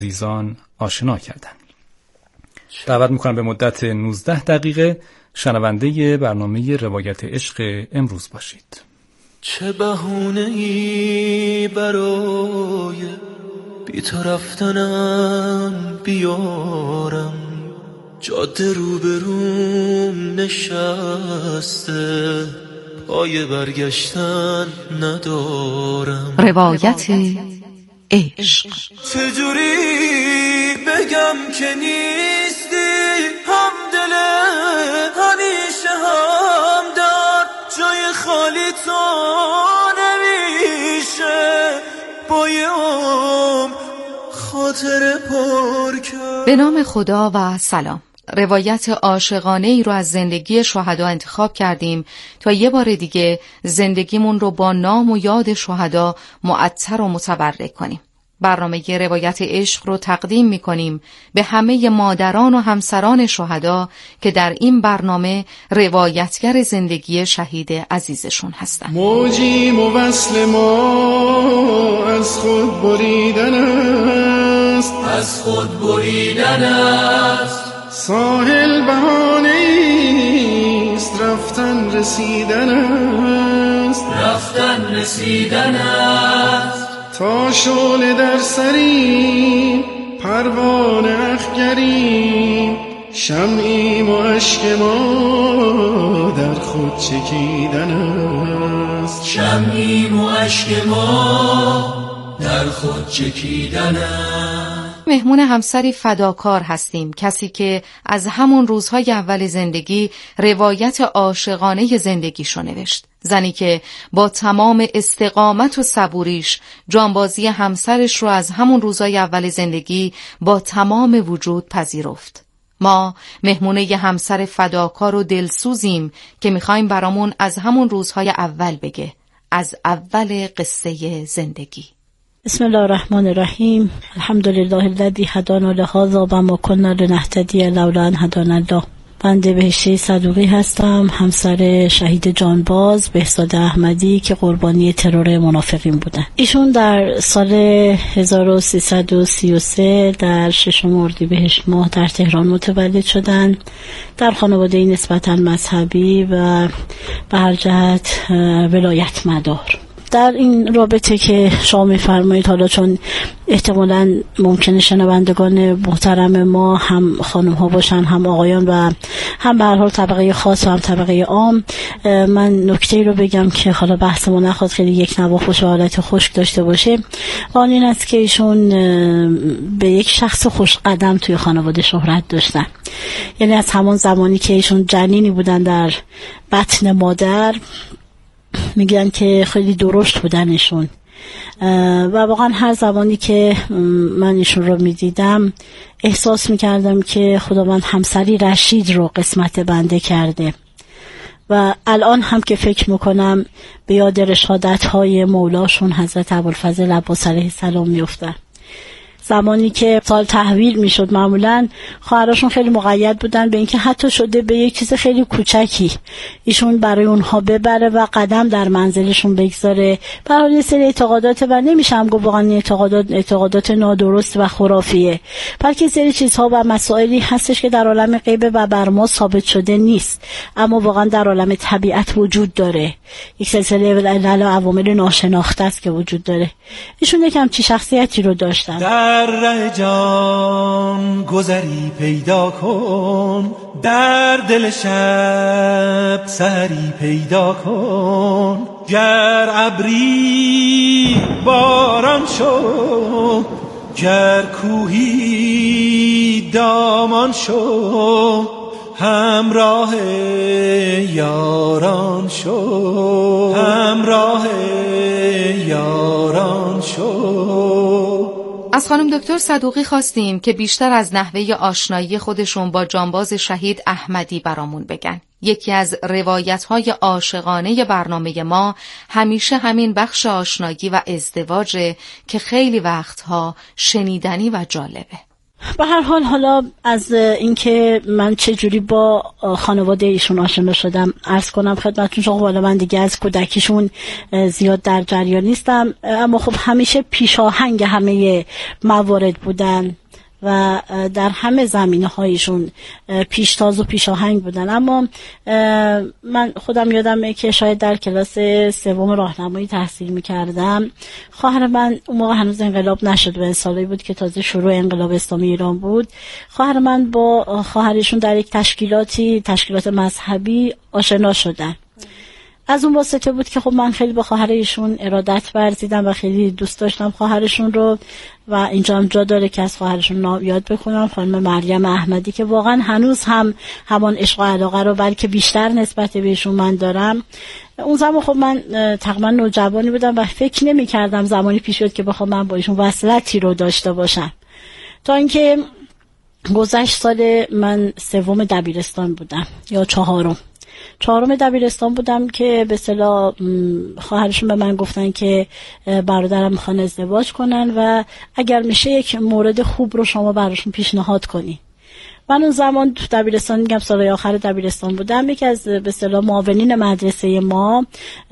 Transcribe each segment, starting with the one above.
عزیزان آشنا کردند. دعوت میکنم به مدت 19 دقیقه شنونده برنامه روایت عشق امروز باشید. چه بهونه‌ای برای بی تو رفتنم بیارم، جاده روبروم نشسته، پای برگشتن ندارم. روایت عشق. چجوری بگم که نیستی همدل، همیشه همدم، جای خالی تو نمیشه با یه خاطر پر کرد. به نام خدا و سلام. روایت عاشقانه ای رو از زندگی شهدا انتخاب کردیم تا یه بار دیگه زندگیمون رو با نام و یاد شهدا معطر و متبرک کنیم. برنامه روایت عشق رو تقدیم می‌کنیم به همه مادران و همسران شهدا که در این برنامه روایتگر زندگی شهید عزیزشون هستند. موجی وصل ما از خود بریدن است، از خود بریدن است. ساحل بهانه‌ایست، رفتن رسیدن است، رفتن رسیدن است. تا شعله در سریم پروانه اخگریم، شمعیم و اشک ما در خود چکیدن است، شمعیم و اشک ما در خود چکیدن است. مهمون همسری فداکار هستیم، کسی که از همون روزهای اول زندگی روایت عاشقانه زندگیشو نوشت. زنی که با تمام استقامت و صبوریش جانبازی همسرش رو از همون روزهای اول زندگی با تمام وجود پذیرفت. ما مهمونه ی همسر فداکار و دلسوزیم که میخوایم برامون از همون روزهای اول بگه، از اول قصه زندگی. بسم الله الرحمن الرحیم. الحمدلله الذی هدانا لهذا و ما کنا لنهتدی لولا ان هدانا الله. بنده بهشتی صدوقی هستم، همسر شهید جانباز بهزاد احمدی که قربانی ترور منافقین بودن. ایشون در سال 1333 در 6 اردیبهشت ماه در تهران متولد شدن، در خانواده نسبتاً مذهبی و به هر جهت ولایت مدار. در این رابطه که شما می‌فرمایید، حالا چون احتمالاً ممکنه شنوندگان محترم ما هم خانم ها باشن هم آقایان و هم به هر حال طبقه خاص و هم طبقه عام، من نکته‌ای رو بگم که حالا بحث ما نخواد خیلی یک نواخت و حالت خشک داشته باشه. آن این است که ایشون به یک شخص خوش قدم توی خانواده شهرت داشتن. یعنی از همان زمانی که ایشون جنینی بودن در بطن مادر، میگن که خیلی درشت بودنشون و واقعا هر زمانی که من ایشون رو میدیدم احساس میکردم که خداوند همسری رشید رو قسمت بنده کرده و الان هم که فکر میکنم به یاد رشادت‌های مولاشون حضرت ابوالفضل عباس علیه السلام میفتن. زمانی که سال تحویل میشد معمولا خواهراشون خیلی مقید بودن به اینکه حتی شده به یک چیز خیلی کوچکی ایشون برای اونها ببره و قدم در منزلشون بگذاره. برای یه سری اعتقادات و نمیشم گفت واقعا اعتقادات نادرست و خرافیه، بلکه سری چیزها و مسائلی هستش که در عالم غیب و بر ما ثابت شده نیست اما واقعا در عالم طبیعت وجود داره. یک سلسله علل و عوامل ناشناخته است که وجود داره. ایشون یکم چی شخصیتی رو داشتن. در ره جان گذری پیدا کن، در دل شب سحری پیدا کن، گر ابری باران شو، گر کوهی دامان شو، همراه یاران شو، همراه یاران شو. از خانم دکتر صدوقی خواستیم که بیشتر از نحوه آشنایی خودشون با جانباز شهید احمدی برامون بگن. یکی از روایت‌های عاشقانه برنامه ما همیشه همین بخش آشنایی و ازدواجه که خیلی وقتها شنیدنی و جالبه. به هر حال حالا از اینکه من چه جوری با خانواده ایشون آشنا شدم عرض کنم خدمتتون. چون حالا من دیگه از کودکیشون زیاد در جریان نیستم، اما خب همیشه پیشاهنگ همه موارد بودن و در همه زمینه‌هایشون پیشتاز و پیشاهنگ بودن. اما من خودم یادمه که شاید در کلاس سوم راهنمایی تحصیل می‌کردم. خواهر من اون موقع هنوز انقلاب نشده و سالی بود که تازه شروع انقلاب اسلامی ایران بود. خواهر من با خواهرشون در یک تشکیلات مذهبی آشنا شدن. از اون واسطه بود که خب من خیلی به خواهر ایشون ارادت ورزیدم و خیلی دوست داشتم خواهرشون رو و اینجا هم جا داره که از خواهرشون یاد بکنم، خانم مریم احمدی، که واقعا هنوز هم همان عشق و علاقه رو بلکه بیشتر نسبت بهشون من دارم. اون زمان خب من تقریبا نوجوانی بودم و فکر نمی کردم زمانی پیش بیاد که بخوام من با ایشون وصلتی رو داشته باشم، تا اینکه گذشت سال من سوم دبیرستان بودم یا چهارم دبیرستان بودم که به اصطلاح خواهرشون به من گفتن که برادرم میخوان ازدواج کنن و اگر میشه یک مورد خوب رو شما براشون پیشنهاد کنی. من اون زمان تو دبیرستان، میگم سال آخر دبیرستان بودم، یکی از به اصطلاح معاونین مدرسه ما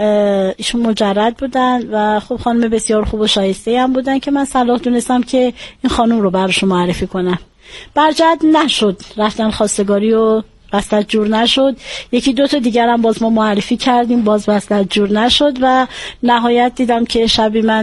ایشون مجرد بودن و خب خانم بسیار خوب و شایسته هم بودن که من صلاح دونستم که این خانم رو براشون معرفی کنم. برجد نشد، رفتن خواستگاری و وصلت جور نشد. یکی دو تا دیگر هم باز ما معرفی کردیم، باز وصلت جور نشد و نهایت دیدم که شبی من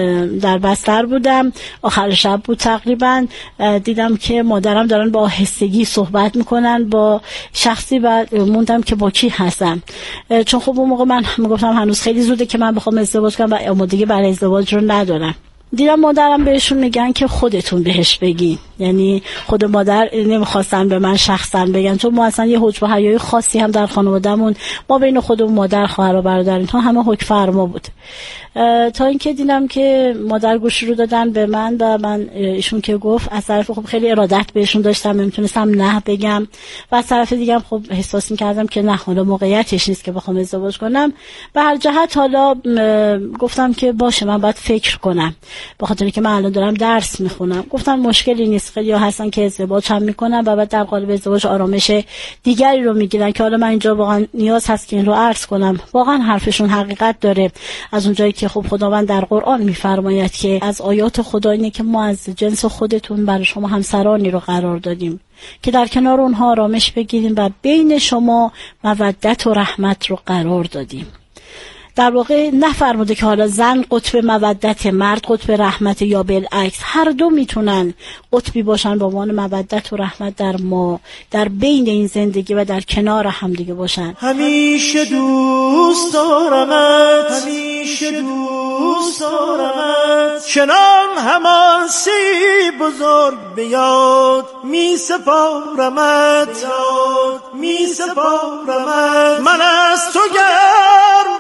در بستر بودم، آخر شب بود تقریبا، دیدم که مادرم دارن با آهستگی صحبت میکنن با شخصی و موندم که با کی هستم. چون خب اون موقع من میگفتم هنوز خیلی زوده که من بخوام ازدواج کنم و آمادگی برای ازدواج رو ندارم. دیدم مادرم بهشون میگن که خودتون بهش بگین، یعنی خود مادر نمیخواستن به من شخصا بگن، چون ما اصلا یه حجب و حیای خاصی هم در خانوادهمون ما بین خودمون مادر خواهر و برادر اینها همه حکم فرما بود. تا اینکه دیدم که مادر گوشی رو دادن به من و من ایشون که گفت از طرف خب خیلی ارادت بهشون داشتم، نمیتونستم نه بگم و از طرف دیگه خب احساس می‌کردم که نه حالا موقعیتش نیست که بخوام ازدواج کنم. به هر جهت حالا گفتم که باشه من باید فکر کنم، به خاطر اینکه من الان دارم درس میخونم. گفتم مشکلی نیست، خیلی هستن که ازدواج هم میکنن و بعد در قالب ازدواج آرامش دیگری رو میگیرن که حالا من اینجا واقعا نیاز هست که این رو عرض کنم. واقعا حرفشون حقیقت داره، از اونجایی که خب خداوند در قرآن میفرماید که از آیات خدا اینه که ما از جنس خودتون برای شما همسرانی رو قرار دادیم که در کنار اونها آرامش بگیریم و بین شما مودت و رحمت رو قرار دادیم. در واقع نفرموده که حالا زن قطب مودت، مرد قطب رحمت یا بالعکس، هر دو میتونن قطبی باشن با عنوان مودت و رحمت در ما، در بین این زندگی و در کنار هم دیگه باشن. همیشه دوست دارمت، همیشه دوست دارمت، چنان همان سی بزرگ بیاد می سپارمت، می سپارمت، من از تو گرم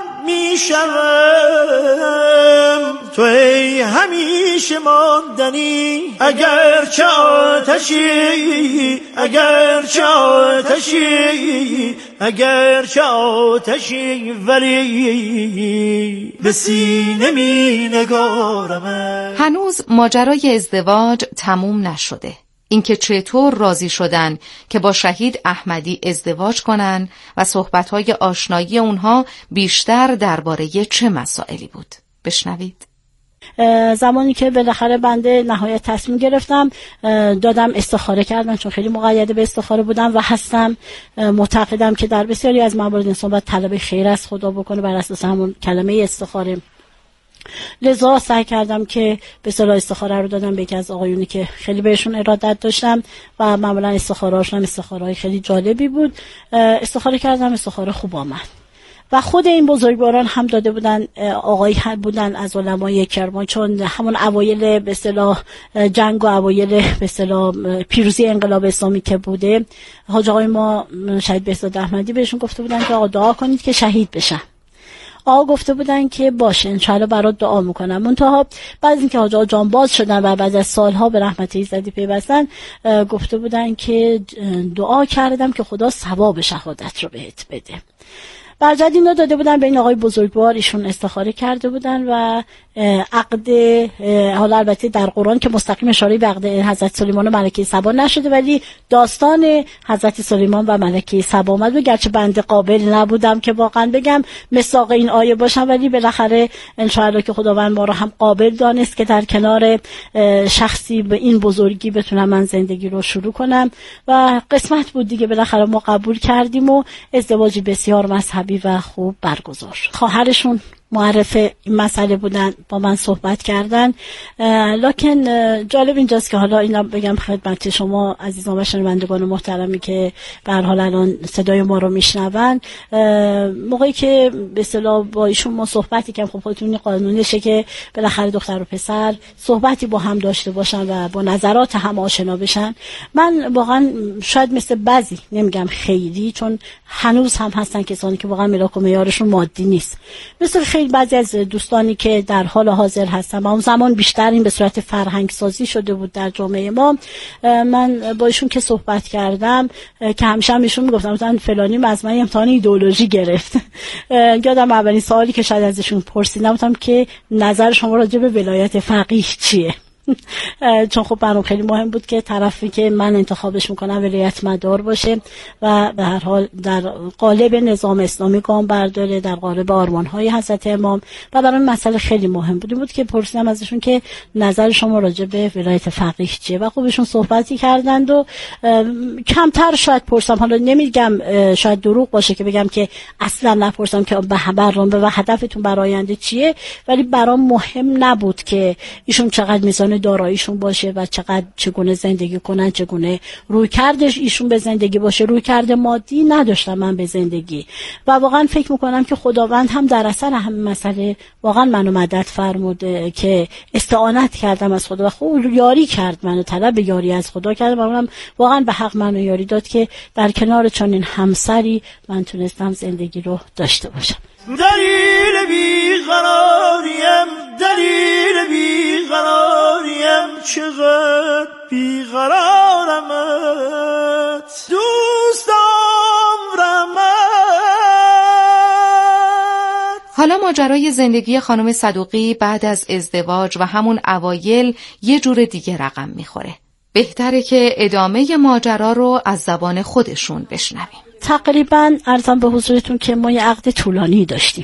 میشم تو ای همیشه ماندنی، اگر چه آتشی، اگر چه آتشی، اگر چه آتشی، ولی به سینه می نگارم. هنوز ماجرای ازدواج تموم نشده. اینکه چطور راضی شدن که با شهید احمدی ازدواج کنن و صحبت‌های آشنایی اونها بیشتر درباره چه مسائلی بود. بشنوید. زمانی که بالاخره بنده نهایت تصمیم گرفتم، دادم استخاره کردم، چون خیلی مقید به استخاره بودم و هستم معتقدم که در بسیاری از موارد انسان باید طلب خیر از خدا بکنه بر اساس همون کلمه استخاره. لذا سعی کردم که به اصطلاح استخاره رو دادم به یکی از آقایونی که خیلی بهشون ارادت داشتم و معمولا استخاره‌هاشون استخاره‌های خیلی جالبی بود. استخاره کردم، استخاره خوب آمد و خود این بزرگواران هم داده بودن، آقایی بودن از علمای کرمان، چون همون اوایل به اصطلاح جنگ و اوایل به اصطلاح پیروزی انقلاب اسلامی که بوده، حاج آقای ما شهید بهزاد احمدی بهشون گفته بودن که آقا دعا کنید که شهید بشن. آقا گفته بودن که باشه انشالله برات دعا میکنم. منتها بعد اینکه حاج آقا جان باز شدن و بعد از سالها به رحمت ایزدی پیوستن، گفته بودن که دعا کردم که خدا ثواب شهادت رو بهت بده. برجد اینا داده بودن به این آقای بزرگوار، ایشون استخاره کرده بودن و عقد، حالا البته در قرآن که مستقیم اشاره به عقد حضرت سلیمان و ملکه سبا نشده، ولی داستان حضرت سلیمان و ملکه سبا اومد. گرچه بنده قابل نبودم که واقعا بگم مصداق این آیه باشم، ولی بالاخره ان شاء الله که خداوند ما رو هم قابل دانست که در کنار شخصی به این بزرگی بتونم من زندگی رو شروع کنم و قسمت بود دیگه. بالاخره ما قبول کردیم و ازدواجی بسیار مذهبی و خوب برگزار شد. خواهرشون معرف این مسئله بودن، با من صحبت کردن. لکن جالب اینجاست که حالا اینا بگم خدمت شما عزیزان و شنوندگان محترمی که به هر حال الان صدای ما رو میشنون، موقعی که به اصطلاح با ایشون ما صحبتی کردیم، خب خودتون قانونشه که بالاخره دختر و پسر صحبتی با هم داشته باشن و با نظرات هم آشنا بشن. من واقعا شاید مثل بعضی، نمیگم خیلی، چون هنوز هم هستن کسانی که واقعا ملاک و معیارشون مادی نیست، مثل خیلی بعضی از دوستانی که در حال حاضر هستن و اون زمان بیشتر این به صورت فرهنگ سازی شده بود در جامعه ما. من با ایشون که صحبت کردم که همیشه هم ایشون میگفتم مثلا فلانی از من امتحان ایدئولوژی گرفت. یادم اولین سوالی که شاید ازشون پرسیدم بودم که نظر شما راجع به ولایت فقیه چیه؟ چون خب برام خیلی مهم بود که طرفی که من انتخابش میکنم ولایت مدار باشه و به هر حال در قالب نظام اسلامی گام برداره، در قالب آرمان‌های حضرت امام. و برام مسئله خیلی مهم بود که پرسیدم ازشون که نظر شما راجع به ولایت فقیه چیه و خب ایشون صحبتی کردند و کمتر شاید پرسم، حالا نمیگم شاید دروغ باشه که بگم که اصلا نپرسم که برنامه و هدفتون برای آینده چیه، ولی برام مهم نبود که ایشون چقدر میزان داراییشون باشه و چگونه زندگی کنن، چگونه رویکردش ایشون به زندگی باشه. رویکرد مادی نداشتم من به زندگی و واقعا فکر میکنم که خداوند هم در اثر همین مسئله واقعا منو مدد فرموده که استعانت کردم از خدا و خوب یاری کرد منو، طلب یاری از خدا کردم. واقعا به حق منو یاری داد که در کنار چنین همسری من تونستم زندگی رو داشته باشم. دلیل بیقراریم، دلیل بیقراریم، چقدر بیقرارمت دوست دارمت. حالا ماجرای زندگی خانم صدوقی بعد از ازدواج و همون اوایل یه جور دیگه رقم میخوره. بهتره که ادامه ماجرا رو از زبان خودشون بشنویم. تقریبا عرضم به حضورتون که ما یه عقد طولانی داشتیم.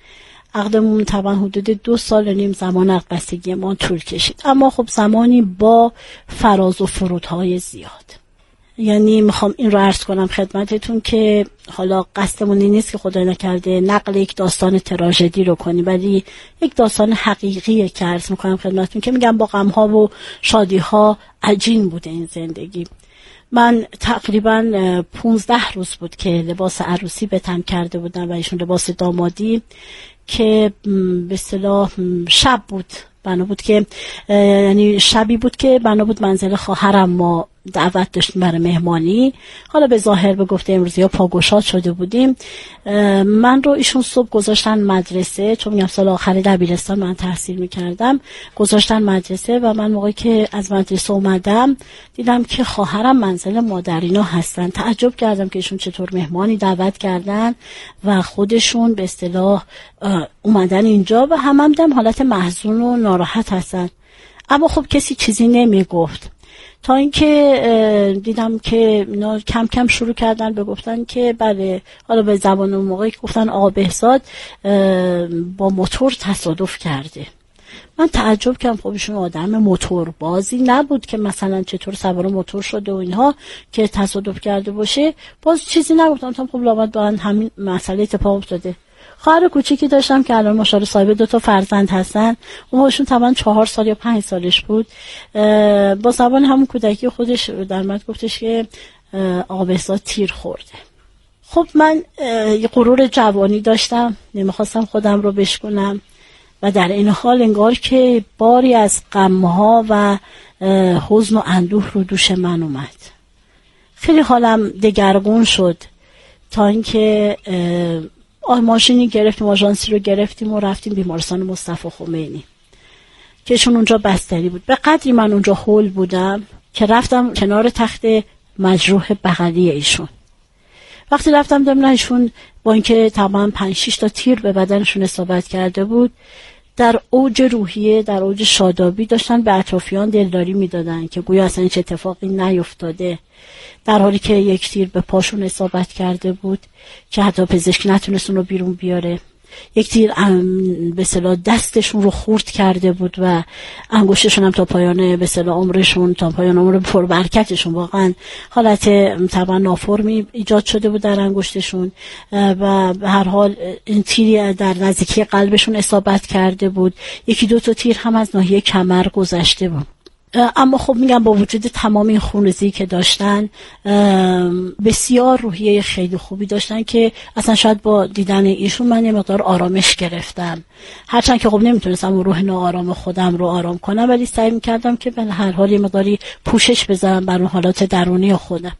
عقدمون طبعا حدود 2 سال و نیم زمان عقد بستگی ما طول کشید، اما خب زمانی با فراز و فرودهای زیاد. یعنی میخوام این رو عرض کنم خدمتتون که حالا قصدمون این نیست که خدای نکرده نقل یک داستان تراژدی رو کنیم، ولی یک داستان حقیقیه که عرض میکنم خدمتتون که میگم با غم‌ها و شادی‌ها عجین بوده این زندگی. من تقریبا 15 روز بود که لباس عروسی به تن کرده بودم و ایشون لباس دامادی، که به اصطلاح شب بود، بنا بود که یعنی شبی بود که بنا بود منزل خواهرم ما دعوت داشتیم برای مهمانی. حالا به ظاهر به گفته امروزی ها پاگشاد شده بودیم. من رو ایشون صبح گذاشتن مدرسه، چون میگم سال آخر دبیرستان من تحصیل میکردم، گذاشتن مدرسه و من موقعی که از مدرسه اومدم دیدم که خواهرم منزل مادرینا هستن. تعجب کردم که ایشون چطور مهمانی دعوت کردن و خودشون به اصطلاح اومدن اینجا و هم دیدم حالت محزون و ناراحت هستن، اما خب کسی چیزی نمیگفت. تا اینکه دیدم که اینا کم کم شروع کردن به گفتن که بله، حالا به زبان اون موقعی که گفتن آقا بهزاد با موتور تصادف کرده. من تعجب کردم، خب ایشون آدم موتور بازی نبود که مثلا چطور سوار موتور شده و اینها که تصادف کرده باشه. باز چیزی نگفتم، خب لابد با همین مسئله اتفاق افتاده. خواهر کوچیکی داشتم که الان ماشاءالله صاحب 2 فرزند هستن. اونشون تقریبا 4 سال یا 5 سالش بود. با زبان همون کودکی خودش در مد گفتش که آقا بهزاد تیر خورده. خب من یه غرور جوانی داشتم، نمیخواستم خودم رو بشکنم و در این حال انگار که باری از غم‌ها و حزن و اندوه رو دوش من اومد. خیلی حالم دگرگون شد تا اینکه ماشینی گرفتیم، آژانسی رو گرفتیم و رفتیم بیمارستان مصطفی خمینی که شون اونجا بستری بود. به قدری من اونجا هول بودم که رفتم کنار تخت مجروح بغلی ایشون وقتی رفتم دیدم ایشون با اینکه تمام 5-6 تا تیر به بدنشون اصابت کرده بود، در اوج روحیه، در اوج شادابی داشتن به اطرافیان دلداری میدادن که گویا اصلا هیچ اتفاقی نیفتاده، در حالی که یک تیر به پاشون اصابت کرده بود که حتی پزشک نتونست اون رو بیرون بیاره. یک تیر به اصطلاح دستشون رو خورد کرده بود و انگشتشون هم تا پایان به اصطلاح عمرشون، تا پایان عمر پربرکتشون واقعا حالت طبعا نافرمی ایجاد شده بود در انگشتشون و به هر حال این تیری در نزدیکی قلبشون اصابت کرده بود. 1-2 تا تیر هم از ناحیه کمر گذشته بود. اما خب میگم با وجود تمام این خونریزی که داشتن، بسیار روحیه خیلی خوبی داشتن که اصلا شاید با دیدن ایشون من یه مقدار آرامش گرفتم. هرچند که خب نمیتونستم روح ناآرام خودم رو آرام کنم، ولی سعی میکردم که به هر حال یه مقداری پوشش بذارم بر اون حالات درونی خودم،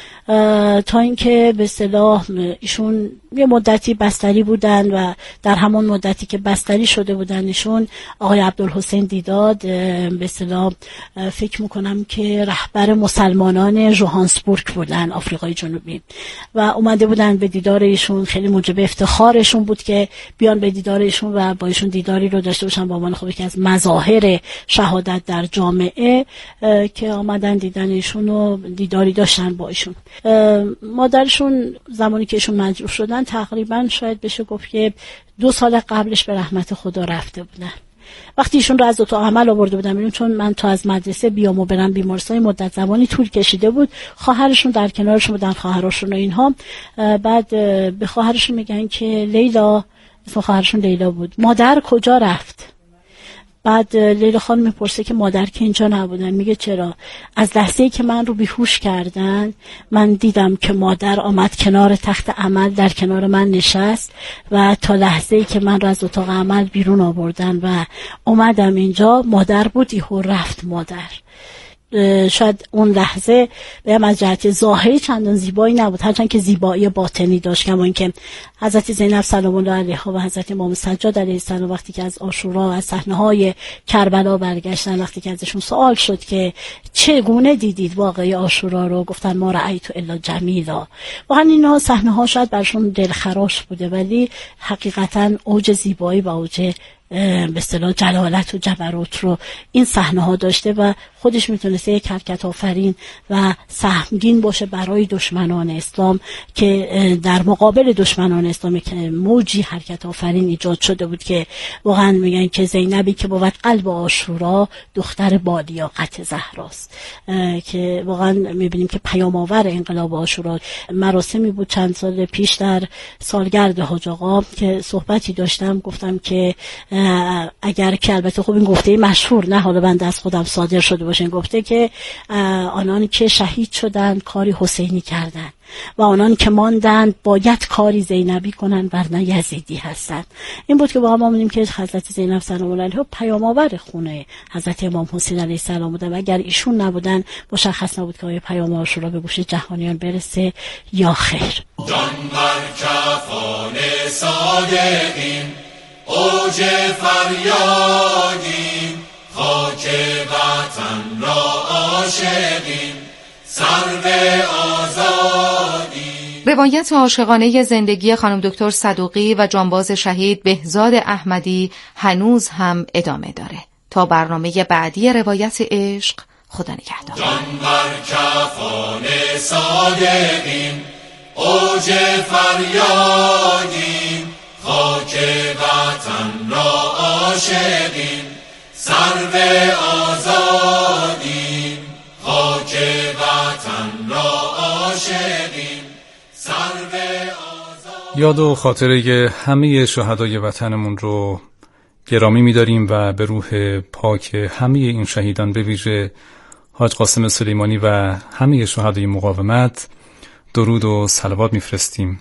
تا اینکه به اصطلاح ایشون یه مدتی بستری بودن و در همون مدتی که بستری شده بودن ایشون آقای عبدالحسین دیداد به اصطلاح فکر میکنم که رهبر مسلمانان جوهانسبورگ بودن، آفریقای جنوبی، و اومده بودن به دیدار ایشون. خیلی موجب افتخارشون بود که بیان به دیدار ایشون و با ایشون دیداری رو داشته باشن به عنوان خب یکی از مظاهر شهادت در جامعه که آمدن دیدن ایشون و دیداری داشتن با ایشون. مادرشون زمانی که ایشون مجروح شدن تقریبا شاید بشه گفت که 2 سال قبلش به رحمت خدا رفته بودن. وقتی ایشون رو از اتاق عمل آورده بودم بیرون، چون من تا از مدرسه بیام و برم بیمارستان مدت زمانی طول کشیده بود، خواهرشون در کنارشون بودن، خواهراشون و اینها. بعد به خواهرشون میگن که لیلا، اسم خواهرشون لیلا بود، مادر کجا رفت؟ بعد لیلا خانم میپرسه که مادر که اینجا نبودن. میگه چرا؟ از لحظه‌ای که من رو بیهوش کردن من دیدم که مادر آمد کنار تخت عمل، در کنار من نشست و تا لحظه‌ای که من رو از اتاق عمل بیرون آوردن و اومدم اینجا مادر بود، یهو رفت مادر. شاید اون لحظه بهم از جهت ظاهری چندان زیبایی نبود، هرچند که زیبایی باطنی داشت، کما اینکه حضرت زینب سلام الله علیها و حضرت امام سجاد علیه السلام وقتی که از عاشورا، از صحنه‌های کربلا برگشتن، وقتی که ازشون سوال شد که چگونه دیدید واقعه عاشورا رو، گفتن ما رأیت الا جمیلا. واقعا اینها صحنه‌ها شاید برشون دلخراش بوده، ولی حقیقتا اوج زیبایی و اوج به اصطلاح جلالت و جبروت رو این صحنه ها داشته و خودش میتونسته یک حرکت آفرین و سهمگین باشه برای دشمنان اسلام، که در مقابل دشمنان اسلام که موجی حرکت آفرین ایجاد شده بود که واقعا میگن که زینبی که بود قلب عاشورا دختر بالیاقت زهراست، که واقعا میبینیم که پیام آور انقلاب عاشورا. مراسمی بود چند سال پیش در سالگرد حاج آقا که صحبتی داشتم، گفتم که اگر که البته خب این گفته مشهور نه حالا بنده از خودم صادر شده باشه، این گفته که آنان که شهید شدند کاری حسینی کردند و آنان که ماندند باید کاری زینبی کنند ورنه یزیدی هستند. این بود که با ما می‌بینیم که حضرت زینب سلام الله علیها پیام آور خونه حضرت امام حسین علیه السلام بودن و اگر ایشون نبودن مشخص نبود که پیام عاشورا به گوش جهانیان برسه یا خیر. جان بر کفان صادقین اوج فریادیم، خاک وطن را عاشقیم، سر به آزادیم. روایت عاشقانه زندگی خانم دکتر صدوقی و جانباز شهید بهزاد احمدی هنوز هم ادامه داره. تا برنامه بعدی روایت عشق، خدا نگهدار. جان بر کفان صادقیم اوج فریادیم، خاک وطن را عاشقیم، سر به آزادیم، خاک وطن را عاشقیم، سر به آزادیم. یاد و خاطره همه شهدای وطنمون رو گرامی می‌داریم و به روح پاک همه این شهیدان به ویژه حاج قاسم سلیمانی و همه شهدای مقاومت درود و صلوات می‌فرستیم.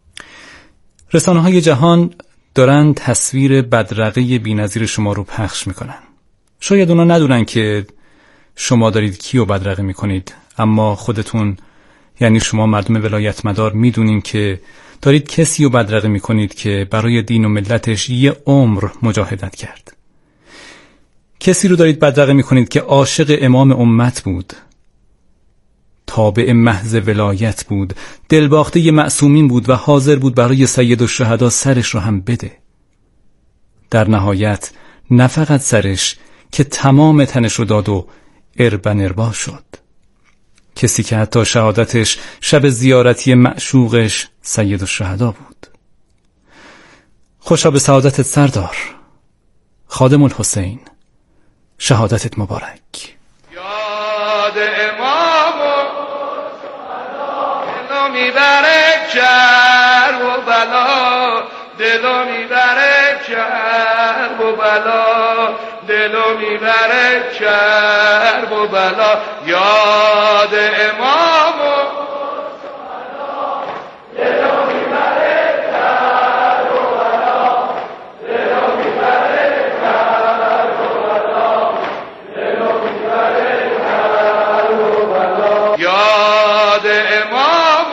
رسانه‌های جهان دارن تصویر بدرقه بی‌نظیر شما رو پخش میکنن. شاید اونا ندونن که شما دارید کیو بدرقه میکنید، اما خودتون یعنی شما مردم ولایت مدار میدونین که دارید کسی رو بدرقه میکنید که برای دین و ملتش یه عمر مجاهدت کرد. کسی رو دارید بدرقه میکنید که عاشق امام امت بود، تابع محض ولایت بود، دلباخته معصومین بود و حاضر بود برای سیدالشهدا سرش رو هم بده. در نهایت نه فقط سرش که تمام تنش رو داد و اربن اربا شد. کسی که حتی شهادتش شب زیارتی معشوقش سیدالشهدا بود. خوشا به سعادتت سردار، خادم الحسین، شهادتت مبارک. یاد امام دلو میبره کرب و بلا، دلو میبره کرب و بلا، دلو میبره کرب و بلا. یاد امام دلو میبره کرب و بلا، دلو میبره کرب و بلا، دلو میبره کرب و بلا. یاد امام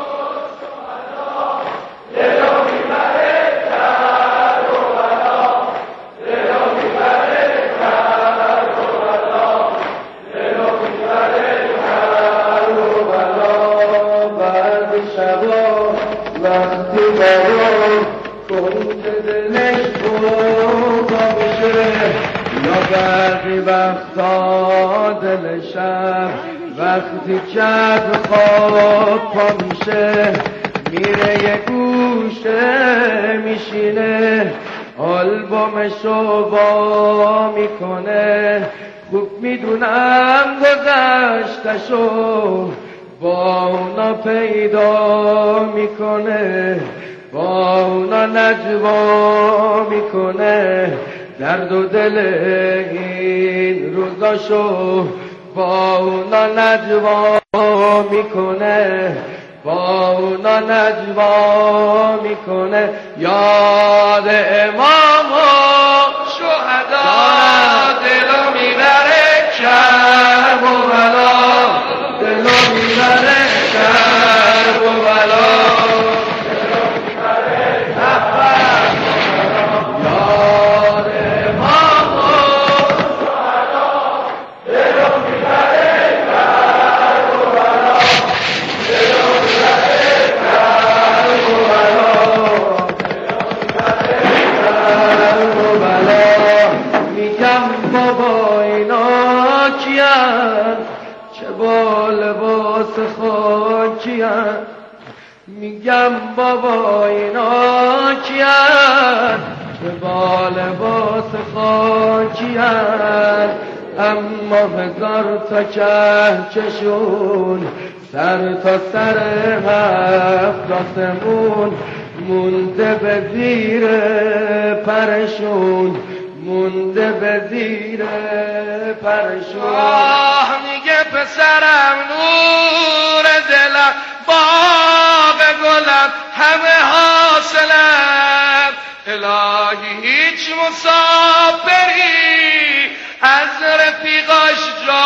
دلو میبره کرب و بلا، دلو میبره کرب و بلا، دلو میبره کرب و بلا. بعد شبا وقتی بارون کنج دلش بودا میشه، یا برقی وقتا دل شب وقتی چپ خواب پا میشه، میره یه گوشه میشینه آلبومشو وا میکنه. خوب میدونم گذشتشو با اونا پیدا میکنه، با اونا نجوا میکنه. درد و دل این روزاشو با اونا نجوا میکنه، با اونا نجوا میکنه. یاد امام و شهدا دلو میبره کرب و بلا، دلو میبره کرب و بلا، دلو میبره کرب و بلا. یاد امام و شهدا دلو میبره کرب و بلا، دلو میبره کرب و بلا، دلو میبره کرب و بلا. میگم بابا اینا کیان، چه با لباس خاکیان. میگم بابا اینا کیان، چه با لباس خاکیان. اما هزار تا کهکشون سر تا سر هفت آسمون، مونده به زیر پرشون، مونده به زیر پرشون. آه میگه پسرم نور دلم، باغ گلم همه حاصلم. الهی هیچ مسافری از رفیقاش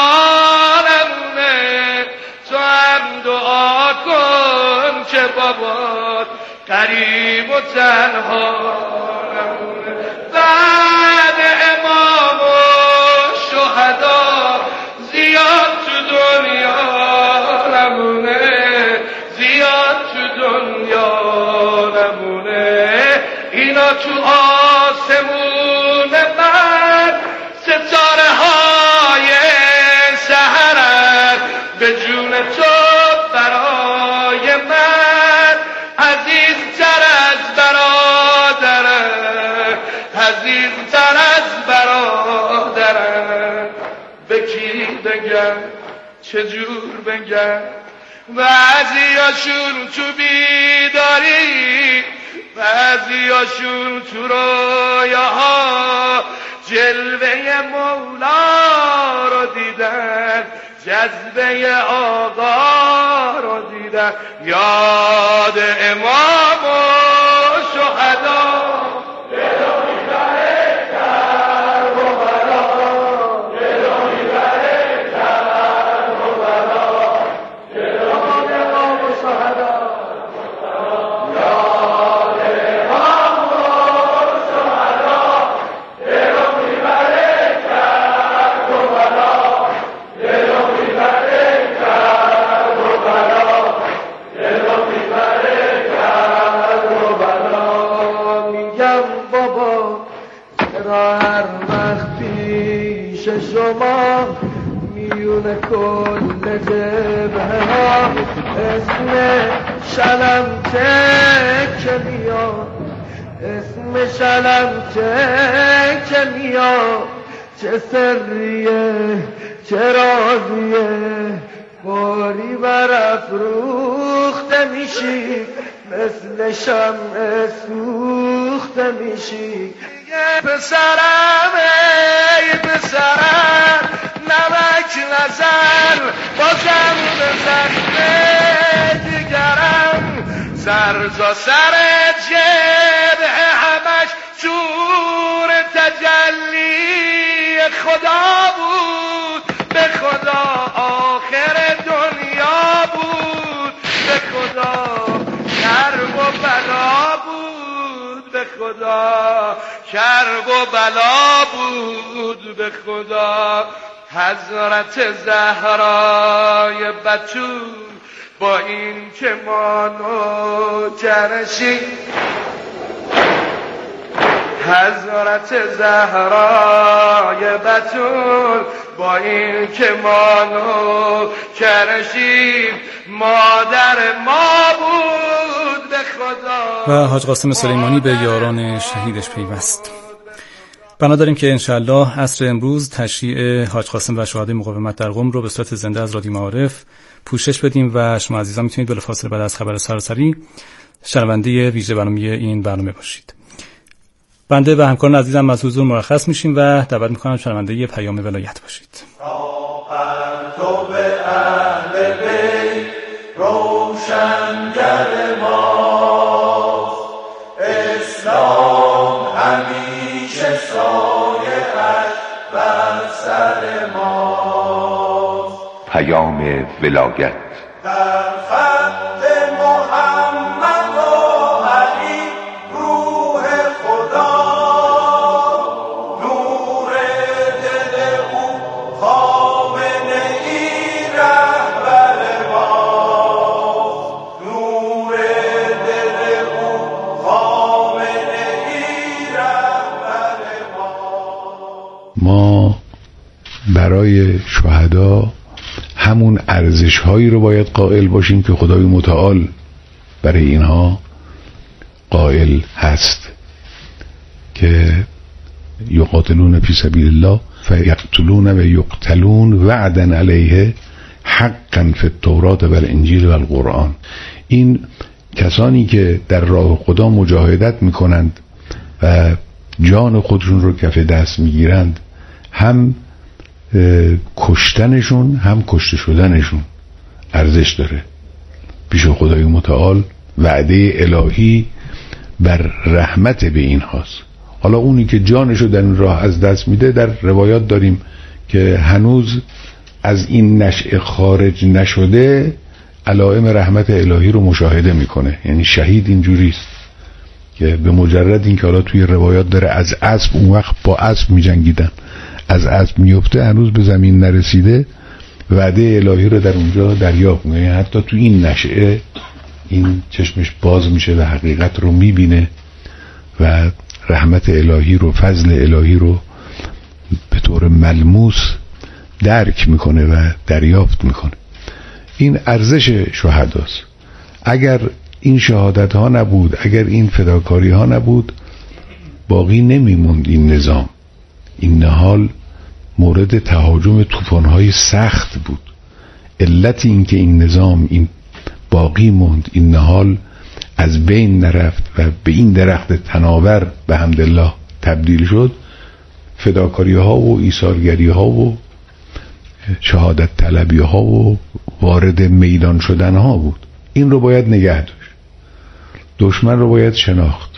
جانمونه. تو هم دعا کن که بابات قریب و تنها نمونه. بعد امام و شهدا زیاد تو دنیا نمونه، زیاد تو دنیا نمونه. اینا تو آسمون من ستاره های سحرن، به جون تو برای من عزیزتر از برادرم، عزیزتر از برادرم. به کی بگم چجور بگم، بعضیاشون تو بیداری، بعضیاشون تو رویاها جلوه مولا رو دیدن، جذبه آقا رو دیدن. یاد امام و شهدا دلو میبره کرب و بلا، دلو میبره کرب و بلا، دلو امام و شهدا. یاد امام و شهدا دلو میبره کرب و بلا، دلو میبره کرب شما میون کل جبهه ها اسم شلمچه که میاد اسم شلمچه که میاد چه سریه چه رازیه باری برافروخته میشی مثل شمع سوخته میشی پسرم ای پسرم نمک نزن بازم بزن دیگرم سرزا سر جبه همش جور تجلی خدا بود به خدا آخر دنیا بود به خدا کرب و بلا بود به خدا کرب و بلا بود به خدا حضرت زهرای بتول با این که ما نوکرشیم حضرت زهرای بتول با این که ما نوکرشیم مادر ما بود به خدا. و حاج قاسم سلیمانی به یاران شهیدش پیوست. بنا داریم که انشالله عصر امروز تشییع حاج قاسم و شهدای مقاومت در قم رو به صورت زنده از رادیو معارف پوشش بدیم و شما عزیزان میتونید بلافاصله بعد از خبر سراسری شنونده ویژه برنامه این برنامه باشید. بنده و همکاران عزیزم از حضور مرخص میشیم و دعوت میکنم شنونده پیام ولایت باشید. تو به اهل بیت روشنگر ما اسلام همیشه سایه‌اش بر سر ما. پیام ولایت در خط محمد و علی روح خدا نور دل او خامنه ای رهبر ما نور دل او خامنه ای رهبر ما برای شهدا همون ارزش هایی رو باید قائل باشیم که خدای متعال برای اینها قائل هست که یقاتلون فی سبیل الله فیقتلون و یقتلون وعدا علیه حقا فی التوراة و الانجیل و القرآن. این کسانی که در راه خدا مجاهدت میکنند و جان خودشون رو کف دست میگیرند، هم کشتنشون هم کشته شدنشون ارزش داره پیش خدای متعال. وعده الهی بر رحمت به این هاست. حالا اونی که جانشو در این راه از دست میده، در روایات داریم که هنوز از این نشأه خارج نشده علائم رحمت الهی رو مشاهده میکنه. یعنی شهید اینجوریست که به مجرد این که حالا توی روایات داره از اسب، اون وقت با اسب میجنگیدن، از اسب میفته هنوز به زمین نرسیده، وعده الهی رو در اونجا دریافت میکنه. حتی تو این نشأه این چشمش باز میشه و حقیقت رو میبینه و رحمت الهی رو، فضل الهی رو به طور ملموس درک میکنه و دریافت میکنه. این ارزش شهداست. اگر این شهادت ها نبود، اگر این فداکاری ها نبود، باقی نمیموند این نظام. این نهال مورد تهاجم طوفان‌های سخت بود. علت این که این نظام این باقی موند، این نهال از بین نرفت و به این درخت تناور به حمدالله تبدیل شد، فداکاری ها و ایثارگری ها و شهادت طلبی ها و وارد میدان شدن ها بود. این رو باید نگه داشت. دشمن رو باید شناخت.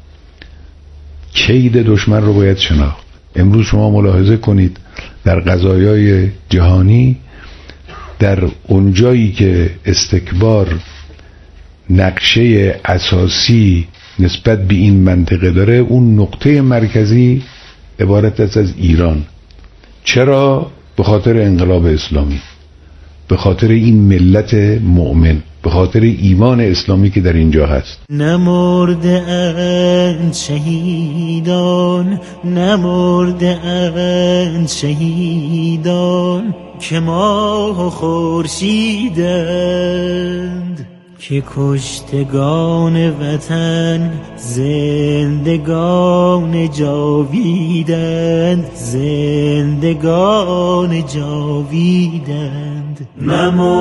کید دشمن رو باید شناخت. امروز شما ملاحظه کنید در قضایای جهانی، در اونجایی که استکبار نقشه اساسی نسبت به این منطقه داره، اون نقطه مرکزی عبارت است از ایران. چرا؟ به خاطر انقلاب اسلامی، به خاطر این ملت مؤمن، به خاطر ایمان اسلامی که در اینجا هست. نمرده اند شهیدان، نمرده اند شهیدان، که ماه و خورشیدند، که کشتگان وطن زندگان جاویدند، زندگان جاویدند.